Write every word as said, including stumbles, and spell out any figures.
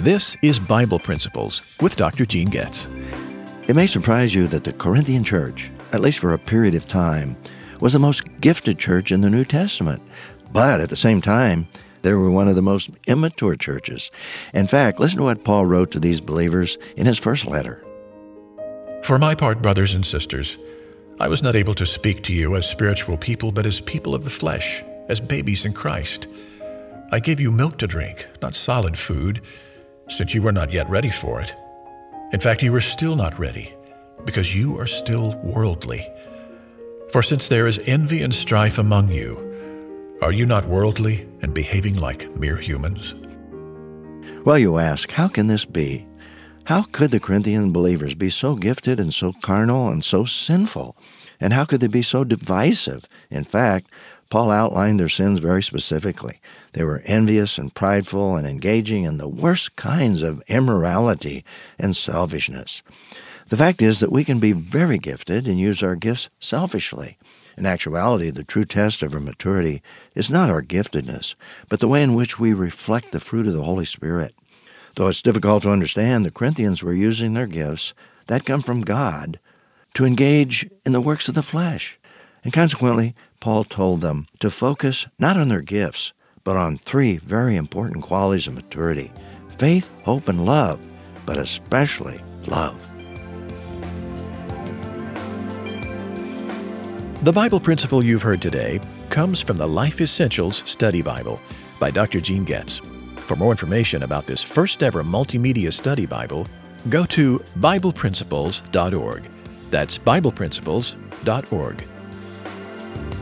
This is Bible Principles with Doctor Gene Getz. It may surprise you that the Corinthian church, at least for a period of time, was the most gifted church in the New Testament. But at the same time, they were one of the most immature churches. In fact, listen to what Paul wrote to these believers in his first letter. For my part, brothers and sisters, I was not able to speak to you as spiritual people, but as people of the flesh, as babies in Christ. I gave you milk to drink, not solid food, since you were not yet ready for it. In fact, you are still not ready, because you are still worldly. For since there is envy and strife among you, are you not worldly and behaving like mere humans? Well, you ask, how can this be? How could the Corinthian believers be so gifted and so carnal and so sinful? And how could they be so divisive? In fact, Paul outlined their sins very specifically. They were envious and prideful and engaging in the worst kinds of immorality and selfishness. The fact is that we can be very gifted and use our gifts selfishly. In actuality, the true test of our maturity is not our giftedness, but the way in which we reflect the fruit of the Holy Spirit. Though it's difficult to understand, the Corinthians were using their gifts that come from God to engage in the works of the flesh. And consequently, Paul told them to focus not on their gifts, but on three very important qualities of maturity: faith, hope, and love, but especially love. The Bible principle you've heard today comes from the Life Essentials Study Bible by Doctor Gene Getz. For more information about this first-ever multimedia study Bible, go to Bible Principles dot org. That's Bible Principles dot org.